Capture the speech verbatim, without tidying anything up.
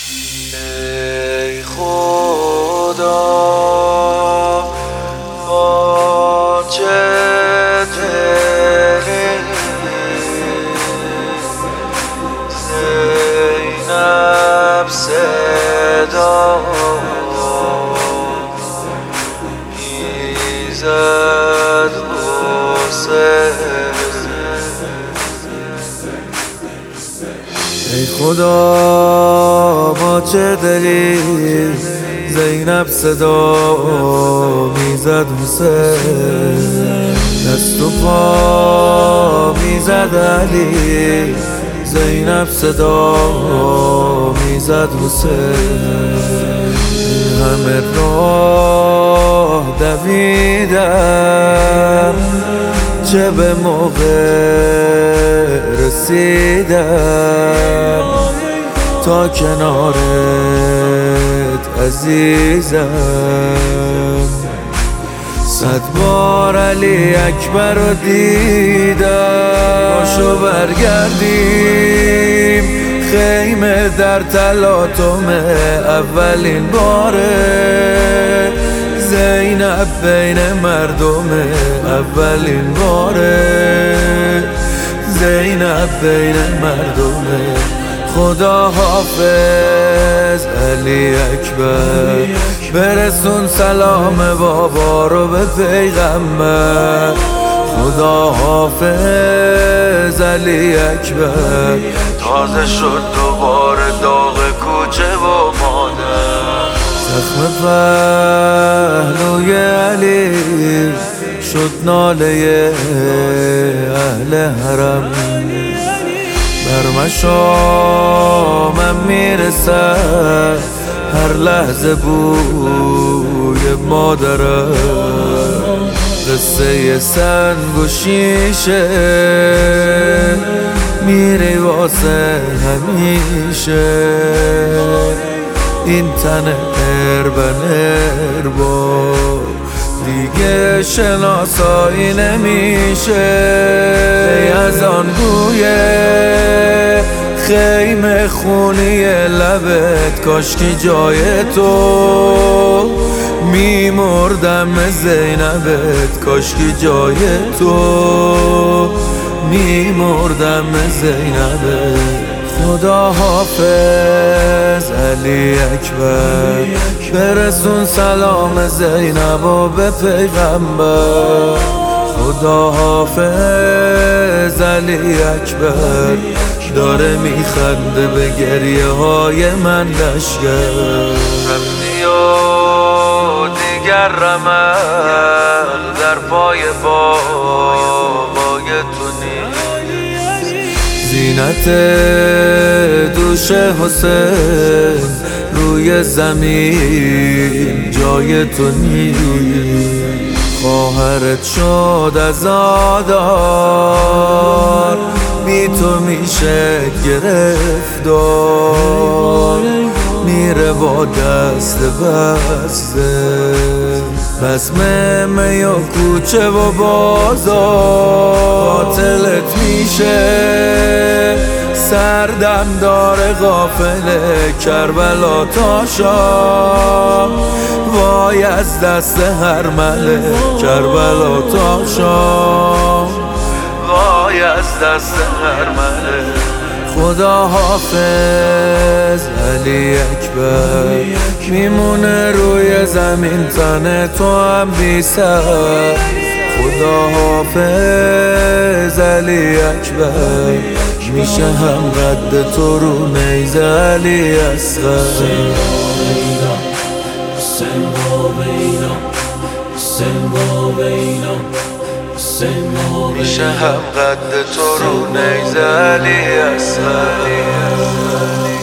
ای خدا با چه دلی زینب صدا میزد حسین. ای خدا با چه دلی زینب صدا میزد حسین، دست و پا میزد علی، زینب صدا میزد حسین. همه راه دویدم چه به موقع رسیدم، تا کنارت عزیزم. صد بار علی اکبر رو دیدم، باشو برگردیم خیمه در تلاطم اولین باره، زینب بین مردم اولین باره، زینب بین مردم. خدا حافظ علی اکبر، برسون سلام بابا رو به پیغمبر. خدا حافظ علی اکبر، تازه شد دوباره داغ کوچه و مادر. زخم پهلوی علی شد ناله اهل حرم، بر مشامم میرسد هر لحظه بوی مادرم. قصه سنگ و شیشه میری واسه همیشه، این تن هربن هربا دیگه شناسایی نمیشه. از آن گویه خیمه خونی لبت، کاشکی جای تو میمردم زینبت، کاشکی جای تو میمردم زینبت. خدا حافظ علی اکبر، برسون سلام زینب و به پیغمبر. خدا حافظ علی اکبر، داره میخنده به گریه های من لشگر. رفتی و دیگر رمق در پای بابای تو نیست، زینت دوش حسین روی زمین جای تو نیست. خواهرت شد عزادار، بی تو میشه گرفتار، میره با دست بسته بزم می و کوچه و بازار. قاتلت میشه سردم داره غافل کربلا تا شام، وای از دست هر مله کربلا تا شام، وای از دست هر مله. خدا حافظ علی اکبر، میمونه روی زمین تن تو هم بی سر. خدا حافظ علی اکبر، میشه هم قد تو رو نیزه علی اصغر. میشه هم قد تو رو نیزه علی اصغر.